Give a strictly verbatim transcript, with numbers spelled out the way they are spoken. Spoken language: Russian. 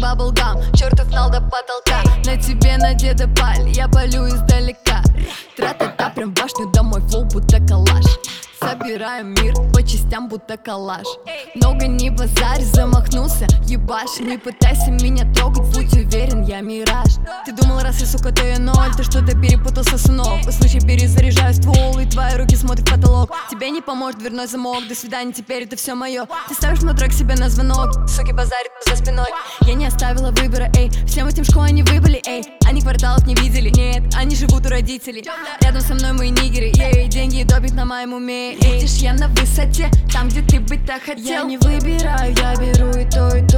баблгам, чертов нал до потолка. На тебе надета паль, я палю издалека. Тра-та-та, прям башню домой, флоу будто коллаж. Собираем мир по частям, будто коллаж. Много не базарь, замахнулся, ебашь. Не пытайся меня трогать, будь уверен, я мираж. Ты думал, раз я, сука, то я ноль, ты что-то перепутался, сынок. По случаю перезаряжаю ствол, и твои руки смотрят в потолок. Тебе не поможет дверной замок, до свидания, теперь это все мое. Ты ставишь мой трек себе на звонок, суки базарят за спиной. Я не оставила выбора, эй, всем этим школы они выбыли, эй. Они кварталов не видели, нет, они живут у родителей. Рядом со мной мои нигеры, ей, деньги и допинг на моем уме. Видишь, я на высоте, там, где ты быть так хотел. Я не выбираю, я беру и то, и